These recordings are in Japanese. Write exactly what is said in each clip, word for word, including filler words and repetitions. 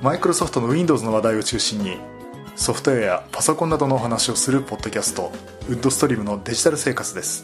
マイクロソフトの Windows の話題を中心にソフトウェアやパソコンなどのお話をするポッドキャスト、ウッドストリームのデジタル生活です。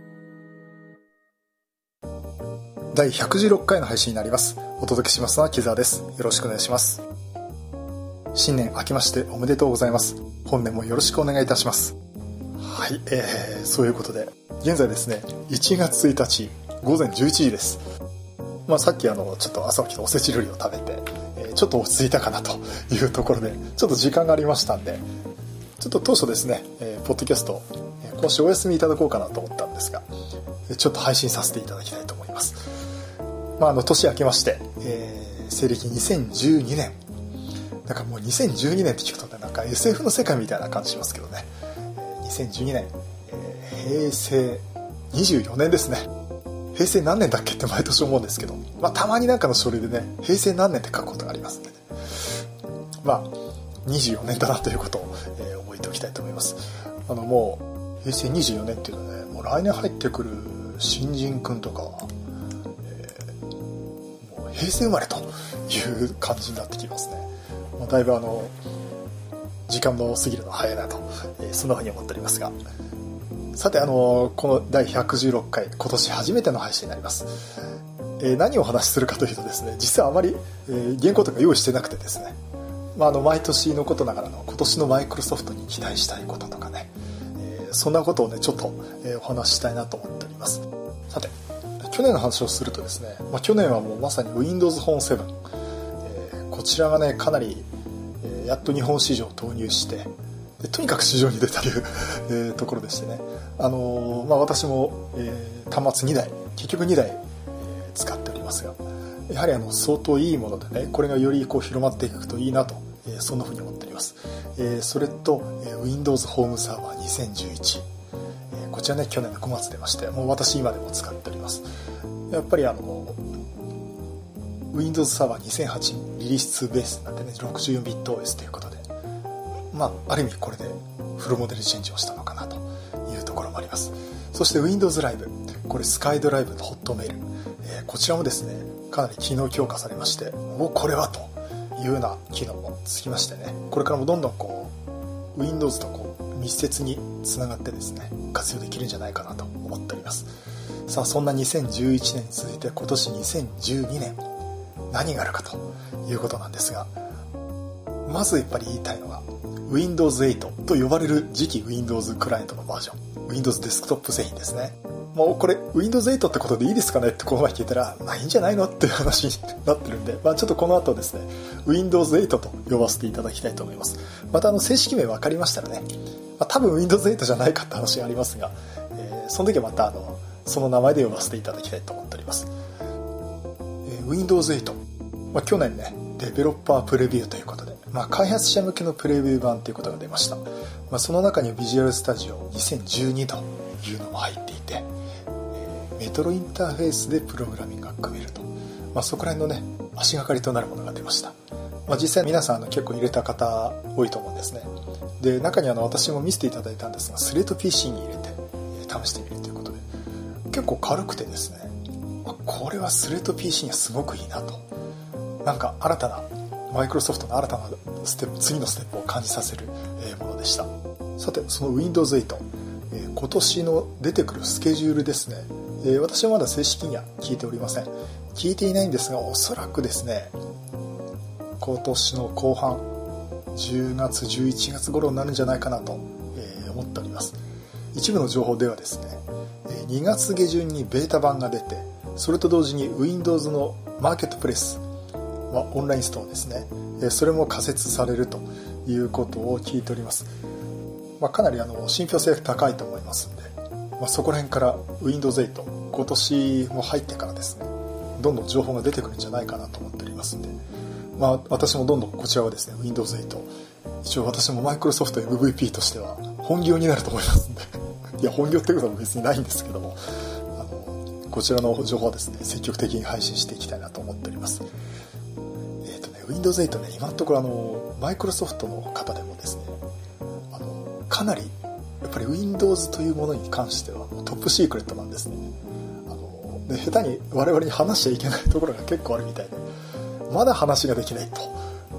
だいひゃくじゅうろっかいの配信になります。お届けしますのは木澤です。よろしくお願いします。新年明けましておめでとうございます。本年もよろしくお願いいたします。はい、えー、そういうことで現在ですね、いちがつついたちごぜんじゅういちじです。まあ、さっきあのちょっと朝起きておせち料理を食べて、えー、ちょっと落ち着いたかなというところでちょっと時間がありましたんで、ちょっと当初ですね、えー、ポッドキャスト、えー、今週お休みいただこうかなと思ったんですが、ちょっと配信させていただきたいと思います。まあ、あの年明けまして、えー、西暦にせんじゅうにねん、なんかもうにせんじゅうにねんって聞くとね、なんか エスエフ の世界みたいな感じしますけどね、えー、にせんじゅうにねん、えー、へいせいにじゅうよねんですね。平成何年だっけって毎年思うんですけど、まあ、たまになんかの書類でね、平成何年って書くことがありますんでね、まあにじゅうよねんだなということを、えー、覚えておきたいと思います。あのもう平成にじゅうよねんっていうのはね、もう来年入ってくる新人くんとかは、えー、もう平成生まれという感じになってきますね。まあ、だいぶあの時間の過ぎるのは早いなと、えー、そんなふうに思っておりますが、さて、あのこのだいひゃくじゅうろっかい、今年初めての配信になります。えー、何をお話しするかというとですね、実はあまり、えー、原稿とか用意してなくてですね、まあ、あの毎年のことながらの今年のマイクロソフトに期待したいこととかね、えー、そんなことをねちょっと、えー、お話ししたいなと思っております。さて、去年の話をするとですね、まあ、去年はもうまさに Windows フォンセブン、えー、こちらがねかなり、えー、やっと日本市場を投入してでとにかく市場に出たという、えー、ところでしてね、あのーまあ、私も、えー、端末にだい、結局にだい、えー、使っておりますが、やはりあの相当いいものでね、これがよりこう広まっていくといいなと、えー、そんなふうに思っております。えー、それと、えー、Windows ホームサーバーにせんじゅういち、えー、こちらね去年のごがつ出まして、もう私今でも使っております。やっぱりあの Windows サーバーにせんはちリリースツーベースになってね ろくじゅうよんビット オーエス ということで、まあ、ある意味これでフルモデルチェンジをしたのかなというところもあります。そして Windows ライブ、これスカイドライブのホットメール、えー、こちらもですねかなり機能強化されまして、もうこれはというような機能もつきましてね、これからもどんどんこう Windows とこう密接につながってですね活用できるんじゃないかなと思っております。さあ、そんなにせんじゅういちねんに続いて今年にせんじゅうにねん何があるかということなんですが、まずやっぱり言いたいのが Windows エイトと呼ばれる次期 Windows クライアントのバージョン、 Windows デスクトップ製品ですね。もうこれ Windows エイトってことでいいですかねってこの前聞いたら、まあいいんじゃないのっていう話になってるんで、まあ、ちょっとこの後ですね Windows エイトと呼ばせていただきたいと思います。またあの正式名分かりましたらね、まあ、多分 Windows エイトじゃないかって話がありますが、えー、その時はまたあのその名前で呼ばせていただきたいと思っております。えー、Windows エイト、まあ、去年ねデベロッパープレビューということで、まあ、開発者向けのプレビュー版ということが出ました。まあ、その中にビジュアルスタジオにせんじゅうにというのも入っていて、えー、メトロインターフェースでプログラミングが組めると、まあ、そこら辺のね足がかりとなるものが出ました。まあ、実際皆さんあの結構入れた方多いと思うんですね。で、中にあの私も見せていただいたんですが、スレート ピーシー に入れて、えー、試してみるということで結構軽くてですね、まあ、これはスレート ピーシー にはすごくいいなと、なんか新たなマイクロソフトの新たなステップ、次のステップを感じさせるものでした。さて、その Windows エイト、えー、今年の出てくるスケジュールですね、えー、私はまだ正式には聞いておりません。聞いていないんですが、おそらくですね今年の後半じゅうがつじゅういちがつ頃になるんじゃないかなと、えー、思っております。一部の情報ではですねにがつげじゅんにベータ版が出て、それと同時に Windows のマーケットプレイス、まあ、オンラインストアですね、それも仮設されるということを聞いております。まあ、かなりあの信憑性が高いと思いますので、まあ、そこら辺から Windows エイト今年も入ってからですねどんどん情報が出てくるんじゃないかなと思っておりますので、まあ、私もどんどんこちらはですね Windows エイト、一応私もマイクロソフト エムブイピー としては本業になると思いますのでいや本業っていうことも別にないんですけども、あのこちらの情報はですね積極的に配信していきたいなと思っております。えーとね、Windows エイトね、今のところあのマイクロソフトの方でもですね、あのかなりやっぱり Windows というものに関してはトップシークレットなんですね。あので下手に我々に話しちゃいけないところが結構あるみたいで、まだ話ができないと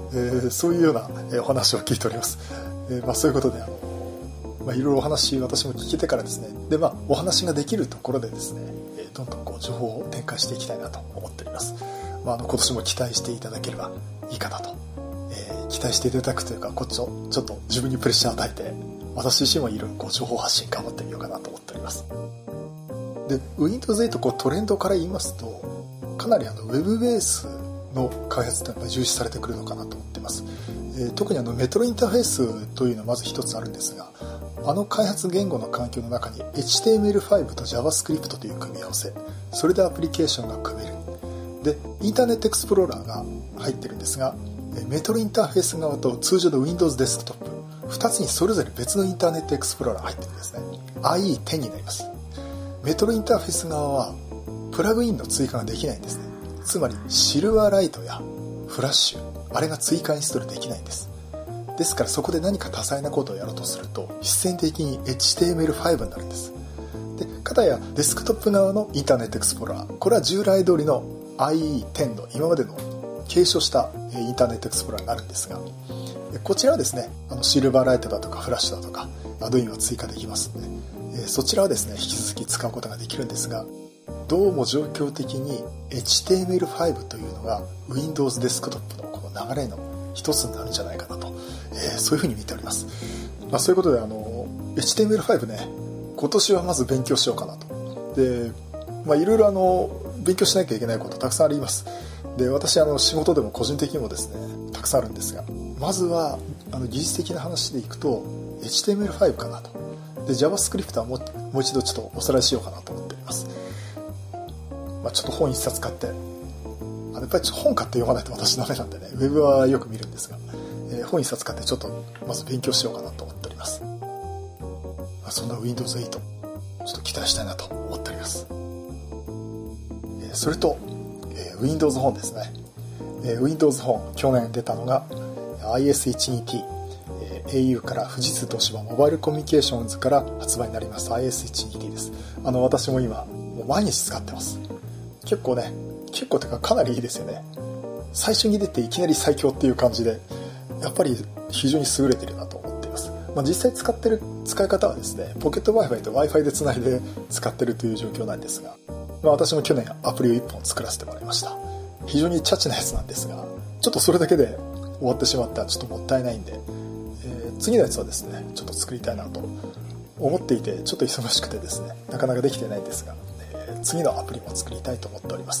えー、そういうような、えー、お話を聞いております。えーまあ、そういうことであの、まあ、いろいろお話私も聞けてからですね、で、まあ、お話ができるところでですね、えー、どんどんこう情報を展開していきたいなと思っております。まあ、あの今年も期待していただければいいかなと、えー、期待していただくというか、こっちをちょっと自分にプレッシャーを与えて、私自身もいろいろこう情報発信頑張ってみようかなと思っております。で ウィンドウズエイト こうトレンドから言いますと、かなりあのウェブベースの開発というのが重視されてくるのかなと思っています。えー、特にあのメトロインターフェースというのはまず一つあるんですが、あの開発言語の環境の中に エイチティーエムエルファイブ と JavaScript という組み合わせ、それでアプリケーションが組める。でインターネットエクスプローラーが入ってるんですが、メトロインターフェース側と通常の Windows デスクトップふたつにそれぞれ別のインターネットエクスプローラーが入ってるんですね。 アイイーテン になります。メトロインターフェース側はプラグインの追加ができないんですね。つまりシルバーライトやフラッシュ、あれが追加インストールできないんです。ですからそこで何か多彩なことをやろうとすると必然的に エイチティーエムエルファイブ になるんです。で片やデスクトップ側のインターネットエクスプローラー、これは従来通りの アイイーテン の今までの継承したインターネットエクスプローラーになるんですが、こちらはですね、あのシルバーライトだとかフラッシュだとかアドインは追加できますので、そちらはですね引き続き使うことができるんですが、どうも状況的に エイチティーエムエルファイブ というのが Windows デスクトップのこの流れの一つになるんじゃないかなと、えー、そういうふうに見ております。まあ、そういうことであの エイチティーエムエルファイブ ね、今年はまず勉強しようかなと。で、まあ、いろいろあの勉強しなきゃいけないことたくさんあります。で私あの仕事でも個人的にもですねたくさんあるんですが、まずはあの技術的な話でいくと エイチティーエムエルファイブ かなと。で JavaScript はもう、もう一度ちょっとおさらいしようかなと思っております。まあ、ちょっと本一冊買って、あのやっぱり本買って読まないと私ダメなんでね、ウェブはよく見るんですが、えー、本一冊買ってちょっとまず勉強しようかなと思っております。まあ、そんな ウィンドウズエイト ちょっと期待したいなと思っております。えー、それと、えー、Windows 本ですね。えー、Windows 本去年出たのが アイエスワンツーティー、えー、エーユー から富士通東芝モバイルコミュニケーションズから発売になります アイエスワンツーティー です。あの私も今もう毎日使ってます。結構ね、結構というかかなりいいですよね。最初に出ていきなり最強っていう感じで、やっぱり非常に優れてるなと思っています。まあ、実際使ってる使い方はですね、ポケット Wi-Fi と Wi-Fi でつないで使ってるという状況なんですが、まあ、私も去年アプリをいっぽん作らせてもらいました。非常にチャチなやつなんですが、ちょっとそれだけで終わってしまったらちょっともったいないんで、えー、次のやつはですねちょっと作りたいなと思っていて、ちょっと忙しくてですねなかなかできてないんですが、次のアプリも作りたいと思っております。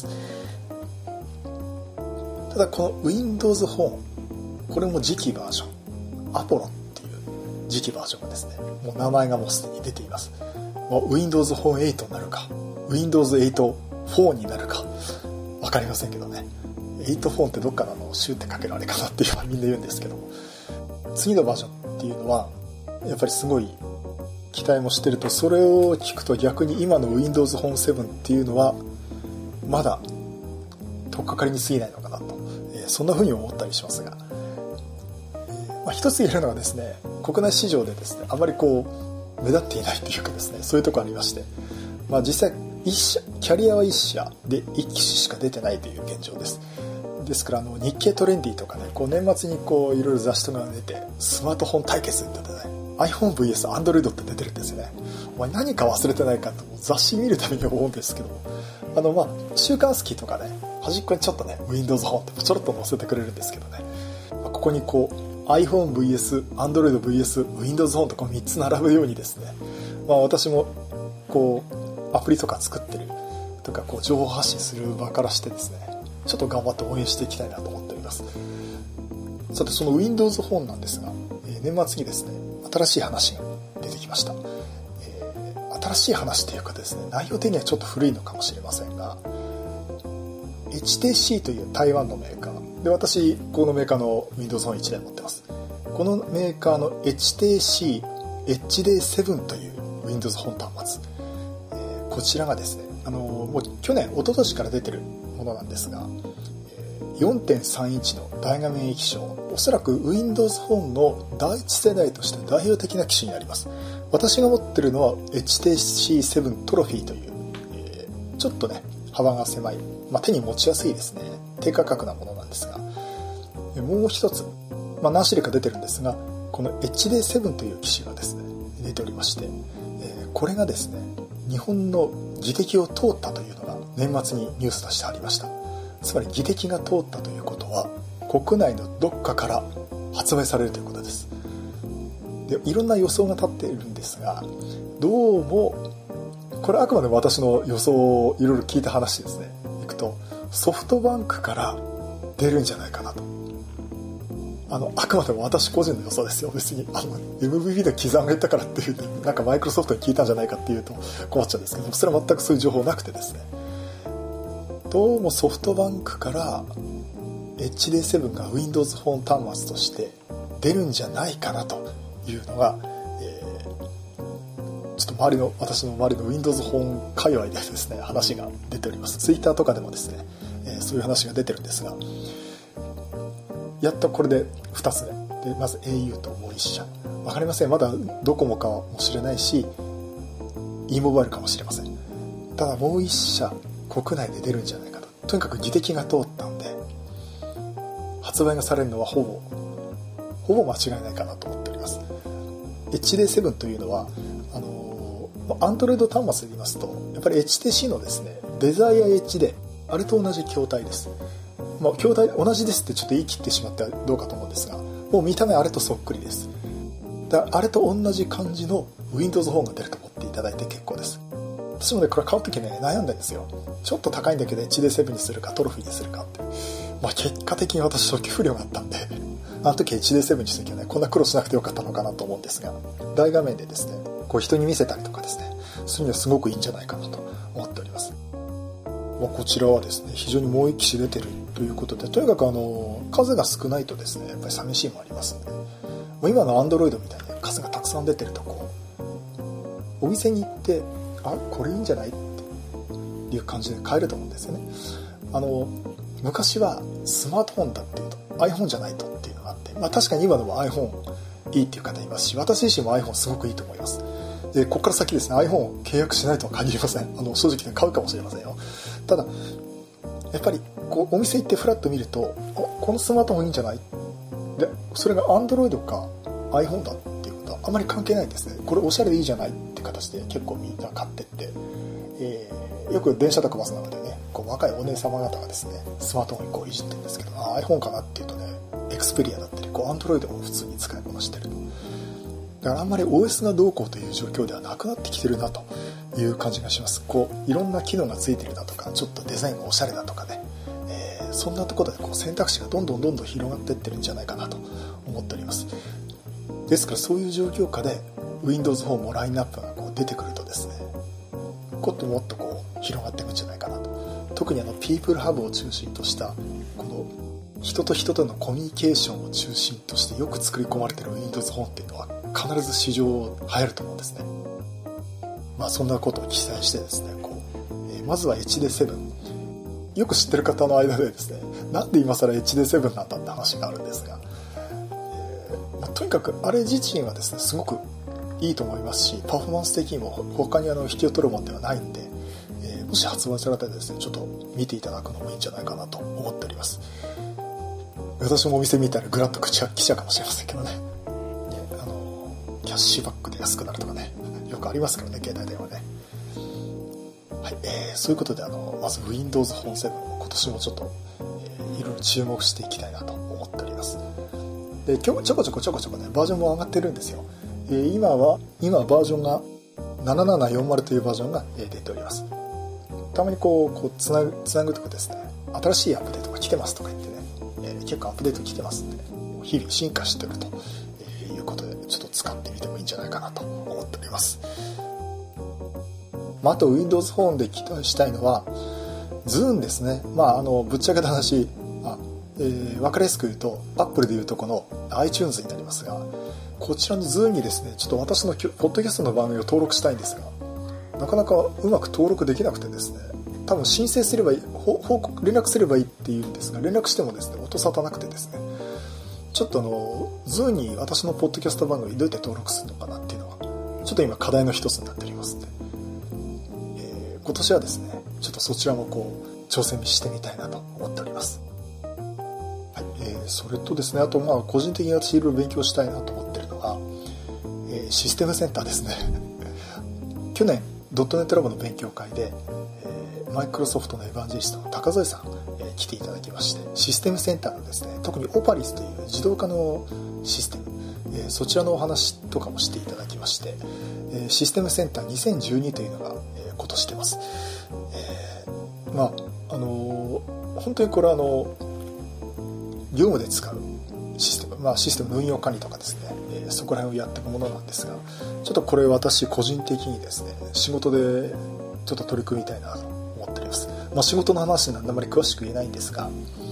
ただこの Windows 本、これも次期バージョンアポロっていう次期バージョンがですね、もう名前がもうすでに出ています。もう Windows 本エイトになるか Windows エイトフォーになるか分かりませんけどね。エイトフォーってどっかのあのシューってかけるあれかなっていうのはみんな言うんですけども、次のバージョンっていうのはやっぱりすごい期待もしてると、それを聞くと逆に今の Windows 本セブンっていうのはまだ取っかかりに過ぎないのかなと、えー、そんな風に思ったりしますが、えーまあ、一つ言えるのはですね、国内市場でですねあまりこう目立っていないというかですね、そういうところありまして、まあ、実際一社キャリアはいっ社でいっ機種しか出てないという現状です。ですからあの日経トレンディとかね、こう年末にこういろいろ雑誌とかが出てスマートフォン対決って言ってね、 iPhone ブイエス Android って出てるんですよね。お前何か忘れてないかと雑誌見るために思うんですけども、あのまあ週刊スキーとかね、端っこにちょっとね Windows 本ってちょろっと載せてくれるんですけどね、ここにこう iPhone ブイエス Android ブイエス Windows 本とこうみっつ並ぶようにですね、まあ、私もこうアプリとか作ってるとかこう情報発信する場からしてですね、ちょっと頑張って応援していきたいなと思っております。さてその Windows 本なんですが、えー、年末にですね新しい話が出てきました。えー、新しい話というかですね、内容的にはちょっと古いのかもしれませんが、 エイチティーシー という台湾のメーカーで、私このメーカーの Windows 本いちだい持ってます。このメーカーの エイチティーシー エイチディーセブン という Windows 本端末、えー、こちらがですね、あのー、もう去年一昨年から出てるものなんですが、 よんてんさんインチの大画面液晶、おそらく Windows 本の第一世代として代表的な機種になります。私が持ってるのは エイチティーシーセブン トロフィーという、えー、ちょっとね幅が狭い、まあ、手に持ちやすいですね、低価格なものなんですが、 もう一つ、まあ、何種類か出てるんですが、この エイチディーセブン という機種がですね出ておりまして、えー、これがですね日本の技適を通ったというのが年末にニュースとしてありました。つまり技適が通ったということは国内のどっかから発売されるということです。でいろんな予想が立っているんですが、どうもこれはあくまでも私の予想をいろいろ聞いた話ですねいくと、ソフトバンクから出るんじゃないかなと。あのあくまでも私個人の予想ですよ。別にあの エムブイピー で刻んが言ったからっていうなんかマイクロソフトに聞いたんじゃないかっていうと困っちゃうんですけど、それは全くそういう情報なくてですね、どうもソフトバンクから エイチディーセブン が Windows フォン端末として出るんじゃないかなというのが、えー、ちょっと周りの私の周りの Windows フォン界隈でですね話が出ております。 Twitter とかでもですね、えー、そういう話が出てるんですが、やっとこれでふたつめで、まず エーユー ともういっ社、分かりません、まだドコモかもしれないし e モバイルかもしれません。ただもういっ社国内で出るんじゃないかと。とにかく技適が通ったんで発売がされるのはほぼほぼ間違いないかなと思っております。 エイチディーセブン というのはあの Android 端末で言いますとやっぱり エイチティーシー のですねデザイア エイチディー あれと同じ筐体です。まあ、筐体同じですってちょっと言い切ってしまってはどうかと思うんですが、もう見た目あれとそっくりです。だからあれと同じ感じの Windows フォンが出ると思っていただいて結構です。私もねこれ買うときね悩んだんですよ。ちょっと高いんだけど エイチディーセブン にするかトロフィーにするかって、まあ、結果的に私初期不良があったんであの時 エイチディーセブン にした時はねこんな苦労しなくてよかったのかなと思うんですが、大画面でですねこう人に見せたりとかですねそういうのはすごくいいんじゃないかなと思っております。まあ、こちらはですね非常にもう一機種出てるということで、とにかくあの数が少ないとですねやっぱり寂しいもありますんで、もう今の Android みたいに数がたくさん出てるとこうお店に行ってあこれいいんじゃないっていう感じで買えると思うんですよね。あの昔はスマートフォンだっていうと iPhone じゃないとっていうのがあって、まあ、確かに今でも iPhone いいっていう方いますし、私自身も iPhone すごくいいと思います。でここから先ですね iPhone を契約しないとは限りません。あの正直に買うかもしれませんよ。ただやっぱりこうお店行ってフラッと見るとこのスマートフォンいいんじゃないで、それが Android か iPhone だっていうことはあまり関係ないんですね。これおしゃれでいいじゃないって形で結構みんな買ってって、えー、よく電車とかバスなのでねこう若いお姉様方がですねスマートフォンにこういじってるんですけど、あ iPhone かなっていうとね Xperia だったりこう Android も普通に使いこなしてると。だからあんまり オーエス がどうこうという状況ではなくなってきてるなという感じがします。こういろんな機能がついてるだとかちょっとデザインがおしゃれだとかね、えー、そんなところでこう選択肢がどんどんどんどん広がっていってるんじゃないかなと思っております。ですからそういう状況下で Windows フォンもラインナップがこう出てくるとですねもっともっとこう広がっていくんじゃないかなと。特にあの People Hub を中心としたこの人と人とのコミュニケーションを中心としてよく作り込まれている Windows フォンっていうのは必ず市場流行ると思うんですね。まあそんなことを期待してですねこう、えー、まずは エイチディーセブン よく知ってる方の間でですねなんで今更 エイチディーセブン なんだって話があるんですが、えーまあ、とにかくあれ自身はですねすごくいいと思いますし、パフォーマンス的にも他にあの引きを取るものではないんで、えー、もし発売されたらですねちょっと見ていただくのもいいんじゃないかなと思っております。私もお店見たらグラッと口が来ちゃうかもしれませんけどね。あのキャッシュバックで安くなるとかねよくありますからね携帯電話ね。はい、えー、そういうことであのまず Windows フォンセブンを今年もちょっと、えー、いろいろ注目していきたいなと思っております。で今日ちょこちょこちょこちょこねバージョンも上がってるんですよ。えー、今は今バージョンがななななよんまるというバージョンが出ております。たまにこうこうつなぐつなぐとかですね新しいアップデートが来てますとか言ってね、えー、結構アップデート来てますんで日々進化してると、えー、いうことでちょっと使ってみてもいいんじゃないかなと思っております。まあ、あと Windows フォンで期待したいのは Zoom ですね。まああのぶっちゃけた話あ、えー、分かりやすく言うと Apple でいうとこの iTunes になりますが、こちらの Zoom にですねちょっと私のポッドキャストの番組を登録したいんですがなかなかうまく登録できなくてですね、多分申請すればいい報告連絡すればいいっていうんですが連絡してもですね音沙汰なくてですねちょっとあの Zoom に私のポッドキャスト番組どうやって登録するのかなっていうのがちょっと今課題の一つになっておりますので、えー、今年はですねちょっとそちらもこう挑戦してみたいなと思っております。はい、ええー、それとですね、あとまあ個人的に私いろいろ勉強したいなと思ってるのが、えー、システムセンターですね去年ドットネットラボの勉強会で、えー、マイクロソフトのエヴァンジェリストの高添さん、えー、来ていただきまして、システムセンターのですね、特にオパリスという自動化のシステム、えー、そちらのお話とかもしていただきまして、えー、システムセンターにせんじゅうにというのが、えー、今年出ます。えー、まああのー、本当にこれはあの業務で使うシステム、まあ、システムの運用管理とかですね、えー、そこら辺をやっていくものなんですが、ちょっとこれ私個人的にですね、仕事でちょっと取り組みたいなと思っております。まあ、仕事の話なんであまり詳しく言えないんですが、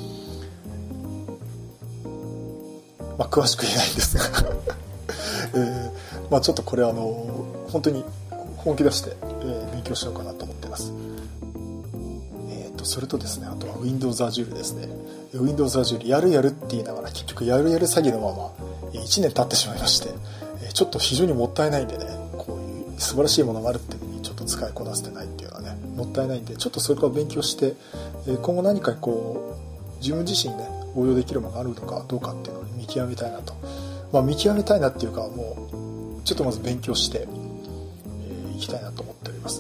まあ、詳しく言えないんですが、えーまあ、ちょっとこれあの本当に本気出して、えー、勉強しようかなと思っています。えーと、それとですね、あとは Windows Azure ですね。Windows Azure やるやるって言いながら結局やるやる詐欺のままいちねん経ってしまいまして、ちょっと非常にもったいないんでね、こういう素晴らしいものがあるっていうのにちょっと使いこなせてないっていうのはね、もったいないんで、ちょっとそれから勉強して今後何かこう自分自身ね応用できるものがあるのかどうかっていうのを見極めたいなと、まあ、見極めたいなっていうか、もうちょっとまず勉強してい、えー、きたいなと思っております。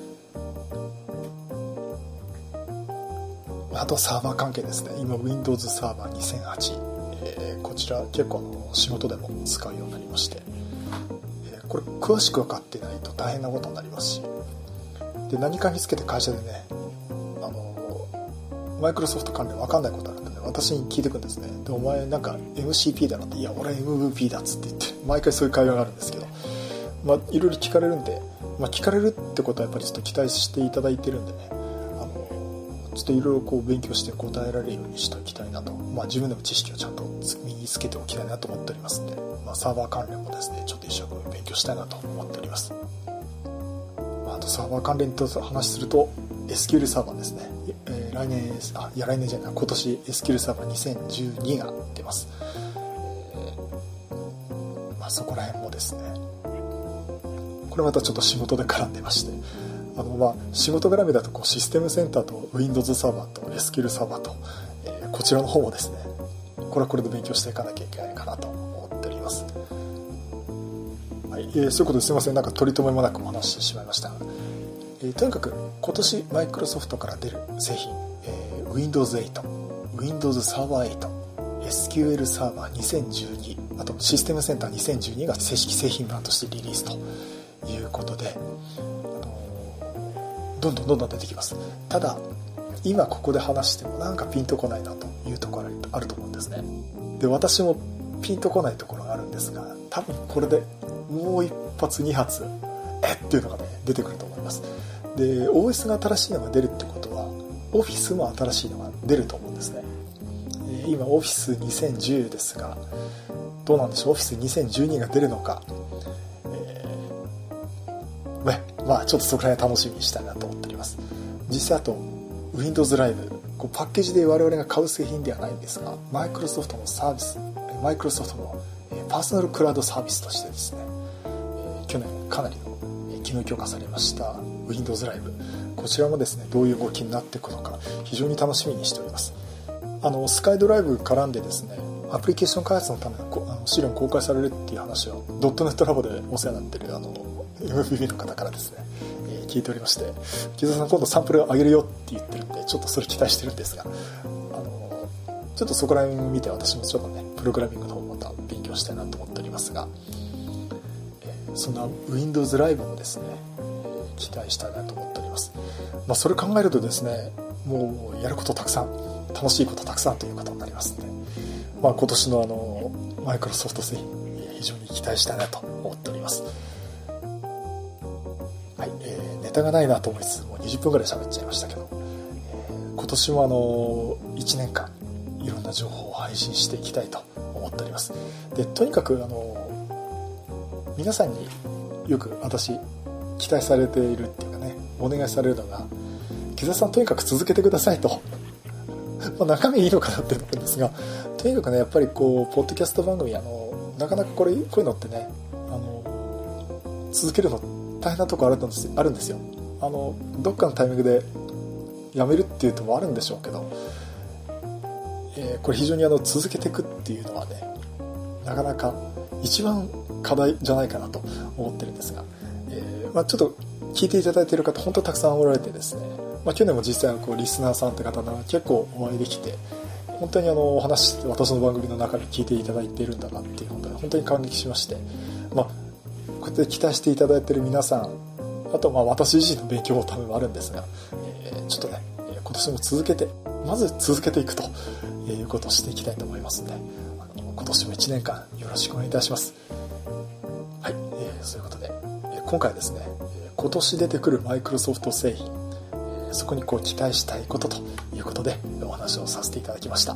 あとはサーバー関係ですね。今 Windows サーバーにせんはち、えー、こちら結構仕事でも使うようになりまして、えー、これ詳しく分かってないと大変なことになりますし、で何かにつけて会社でね、あのマイクロソフト関連分かんないことあるんでね、私に聞いてくんですね。でお前なんか エムシーピー だなって、いや俺は エムブイピー だっつって言って毎回そういう会話があるんですけど、まあいろいろ聞かれるんで、まあ、聞かれるってことはやっぱりちょっと期待していただいてるんでね、ちょっといろいろこう勉強して答えられるようにしておきたいなと、まあ、自分でも知識をちゃんと身につけておきたいなと思っておりますので、まあ、サーバー関連もですねちょっと一生懸命勉強したいなと思っております。まあ、あとサーバー関連と話すると エスキューエル サーバーですね、えー、来年あいや来年じゃない今年 エスキューエル サーバーにせんじゅうにが出ます。えーまあ、そこら辺もですね、これまたちょっと仕事で絡んでまして、あのまあ仕事絡みだとこうシステムセンターと Windows サーバーと エスキューエル サーバーと、えー、こちらの方もですね、これはこれで勉強していかなきゃいけないかなと思っております。はい、えー、そういうことですいません、なんか取り留めもなくお話してしまいましたが、えー、とにかく今年マイクロソフトから出る製品、えー、Windows エイト、Windows Server エイト、エスキューエル サーバーにせんじゅうに、あとシステムセンターにせんじゅうにが正式製品版としてリリースということで、どんどんどんどん出てきます。ただ今ここで話してもなんかピンとこないなというところがあると思うんですね。で私もピンとこないところがあるんですが、多分これでもう一発二発えっていうのがね出てくると思います。で オーエス が新しいのが出るってことは Office も新しいのが出ると思うんですね。今 オフィスにせんじゅう ですが、どうなんでしょう、 オフィスにせんじゅうに が出るのか、ね、まあちょっとそこら辺楽しみにしたいなと思っております。実際あと Windows ライブ、こうパッケージで我々が買う製品ではないんですが、マイクロソフトのサービス、マイクロソフトのパーソナルクラウドサービスとしてですね、去年かなりの機能強化されました Windows ライブ、こちらもですねどういう動きになっていくのか非常に楽しみにしております。あのスカイドライブ絡んでですね、アプリケーション開発のためのあの資料が公開されるっていう話をドットネットラボでお世話になっているあの エムブイビー の方からですね、えー、聞いておりまして、木澤さん今度サンプル上げるよって言ってるんでちょっとそれ期待してるんですが、あのちょっとそこら辺見て私もちょっとねプログラミングの方また勉強したいなと思っておりますが、えー、そんな Windows ライブもですね、えー、期待したいなと思っております。まあ、それ考えるとですね、もうやることたくさん、楽しいことたくさんということになりますので、まあ、今年のあのマイクロソフト製品非常に期待したいなと思っております。はい、えー、ネタがないなと思いつつもうにじゅっぷんぐらい喋っちゃいましたけど、えー、今年もあのいちねんかんいろんな情報を配信していきたいと思っております。でとにかくあの皆さんによく私期待されているっていうかね、お願いされるのが、木澤さんとにかく続けてくださいとまあ中身いいのかなっていうのがあるんですが、とにかくねやっぱりこうポッドキャスト番組あのなかなかこれこういうのってね、あの続けるの大変なとこあるんですあるんですよ。あのどっかのタイミングでやめるっていうともあるんでしょうけど、 えー、これ非常にあの続けていくっていうのはね、なかなか一番課題じゃないかなと思ってるんですが、えーまあ、ちょっと聞いていただいている方本当たくさんおられてですね、まあ、去年も実際こうリスナーさんって方が結構お会いできて、本当にあのお話私の番組の中で聞いていただいているんだなっていう本当に本当に感激しまして、まあ、こうやって期待していただいている皆さん、あとまあ私自身の勉強も多分あるんですが、えー、ちょっとね今年も続けてまず続けていくということをしていきたいと思いますので、あの今年もいちねんかんよろしくお願いいたします。はい、えー、そういうことで、えー、今回はですね、今年出てくるマイクロソフト製品、そこにこう期待したいことということでお話をさせていただきました。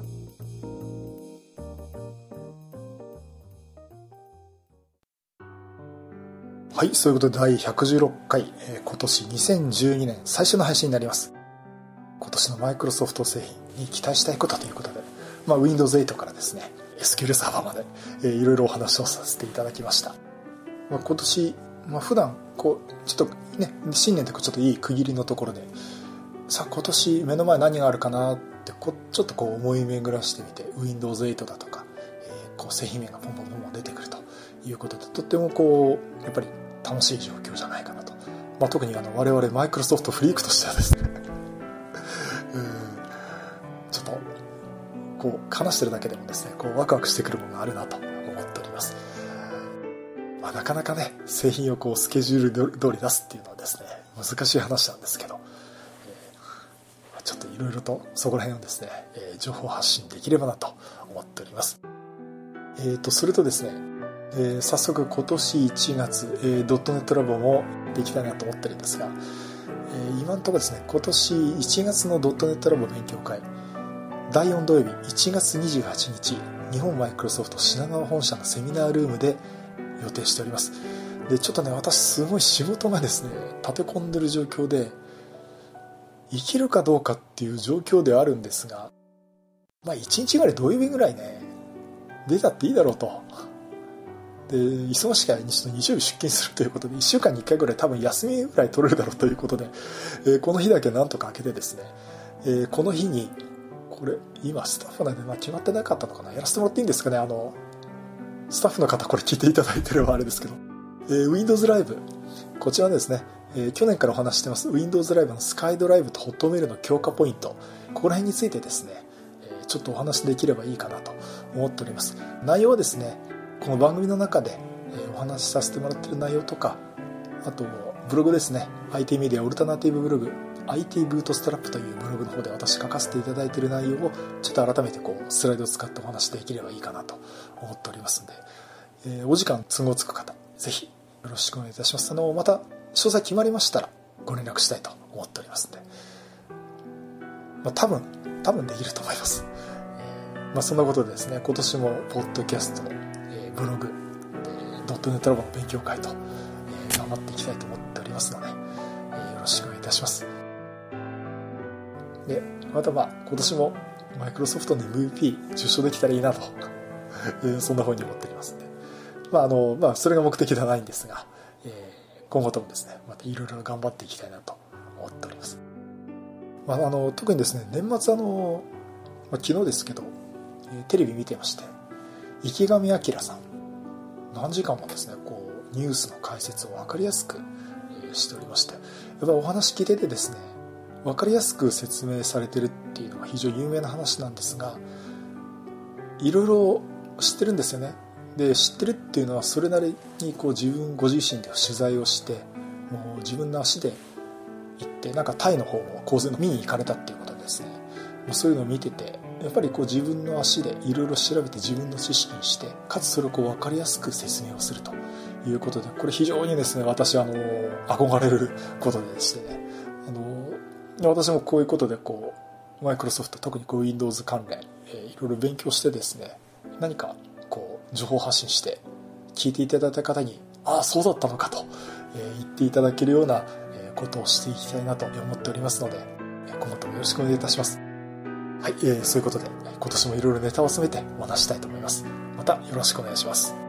はい、そういうことでだいひゃくじゅうろっかい、えー、今年にせんじゅうにねん最初の配信になります。今年のマイクロソフト製品に期待したいことということで、まあ、ウィンドウズエイト からですね エスキューエル サーバーまで、えー、いろいろお話をさせていただきました。まあ、今年、まあ、普段こうちょっとね新年とかちょっといい区切りのところで、さあ今年目の前何があるかなってこちょっとこう思い巡らしてみて ウィンドウズエイト だとか、えー、こう製品名がポンポンポンポン出てくるということで、とってもこうやっぱり楽しい状況じゃないかなと、まあ、特にあの我々マイクロソフトフリークとしてはですねうんちょっとこう話してるだけでもですねこうワクワクしてくるものがあるなと思っております。まあ、なかなかね製品をこうスケジュール通り出すっていうのはですね難しい話なんですけど、えー、ちょっといろいろとそこら辺をですね、えー、情報発信できればなと思っております。えーとそれとですね、えー、早速今年いちがつ、えー、ドットネットラボもできたいなと思ってるんですが、えー、今のところですね今年いちがつのドットネットラボ勉強会だいよん土曜日いちがつにじゅうはちにち日本マイクロソフト品川本社のセミナールームで予定しております。でちょっとね私すごい仕事がですね立て込んでる状況で生きるかどうかっていう状況ではあるんですが、まあいちにちぐらい土曜日ぐらいね出たっていいだろうと。で忙しくない日曜日出勤するということでいっしゅうかんにいっかいぐらい多分休みぐらい取れるだろうということで、えー、この日だけなんとか開けてですね、えー、この日にこれ今スタッフなんで、まあ、決まってなかったのかな、やらせてもらっていいんですかね、あのスタッフの方これ聞いていただいてればあれですけど、えー、Windows ライブこちらですね、えー、去年からお話してます Windows ライブのスカイドライブとホットメールの強化ポイント、ここら辺についてですね、えー、ちょっとお話できればいいかなと思っております。内容はですねこの番組の中で、えー、お話しさせてもらっている内容とか、あとブログですね アイティー メディアオルタナティブブログ アイティー ブートストラップというブログの方で私書かせていただいている内容をちょっと改めてこうスライドを使ってお話できればいいかなと思っておりますので、えー、お時間都合つく方ぜひよろしくお願いいたします。あのまた詳細決まりましたらご連絡したいと思っておりますので、まあ、多分多分できると思います。えーまあ、そんなことでですね今年もポッドキャスト、えー、ブログ、えー、ドットネットラボの勉強会と、えー、頑張っていきたいと思っておりますので、えー、よろしくお願いいたします。でまたまあ今年もマイクロソフトの エムブイピー 受賞できたらいいなとそんな風に思っておりますので、まああのまあ、それが目的ではないんですが、えー、今後ともですねまたいろいろ頑張っていきたいなと思っております。まあ、あの特にですね年末あの、まあ、昨日ですけど、えー、テレビ見てまして池上彰さん何時間もですねこうニュースの解説を分かりやすく、えー、しておりまして、やっぱりお話聞いててですね分かりやすく説明されてるっていうのが非常に有名な話なんですが、いろいろ知ってるんですよね。で知ってるっていうのはそれなりにこう自分ご自身で取材をしてもう自分の足で行ってなんかタイの方も洪水の見に行かれたっていうことでですね、もうそういうのを見ててやっぱりこう自分の足でいろいろ調べて自分の知識にしてかつそれをこう分かりやすく説明をするということで、これ非常にですね私あの憧れることでしてね、あの私もこういうことでこうマイクロソフト特にこう Windows 関連、えー、いろいろ勉強してですね何かこう情報発信して聞いていただいた方にああそうだったのかと、えー、言っていただけるようなことをしていきたいなと思っておりますので今後ともよろしくお願いいたします。はい、えー、そういうことで今年もいろいろネタを集めてお話したいと思います。またよろしくお願いします。